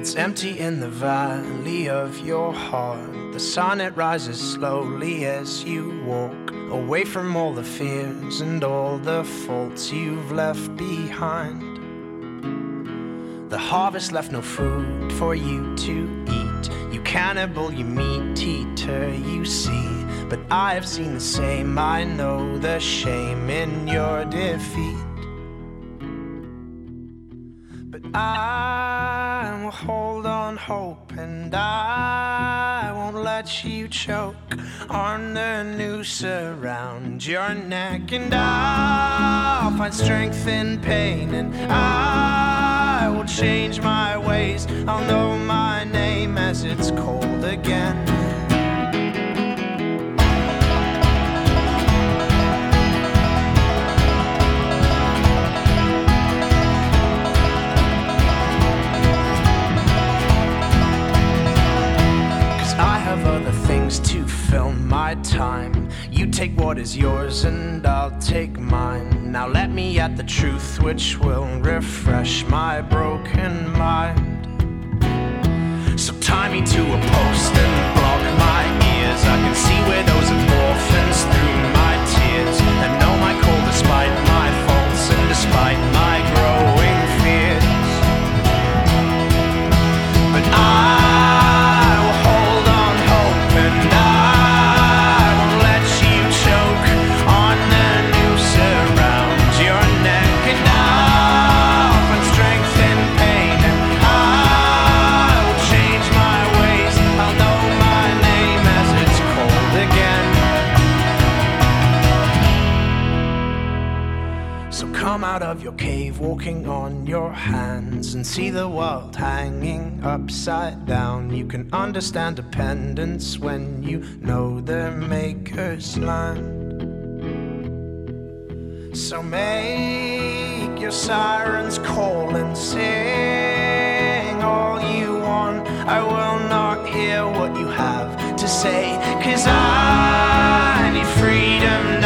It's empty in the valley of your heart. The sun, it rises slowly as you walk away from all the fears and all the faults you've left behind. The harvest left no food for you to eat. You cannibal, you meat eater, you see. But I have seen the same, I know the shame in your defeat. But I will hold on hope, and I won't let you choke on the noose around your neck. And I'll find strength in pain, and I will change my ways. I'll know my name as it's cold again. 'Cause I have other things to fill my time. You take what is yours and I'll take mine. Now let me at the truth which will refresh my broken mind. So tie me to a post and block my ears. I can see widows and orphans through my tears, and know my call despite my faults and despite my growing fears. But I will hold on hope, and I won't let you choke on the noose around your neck. And I'll find strength in pain, and I will change my ways. I'll know my name as it's cold again. So come out of your cave, walking on your hands, and see the world hanging upside down. You can understand dependence when you know the maker's land. So make your sirens call and sing all you want. I will not hear what you have to say, 'cause I need freedom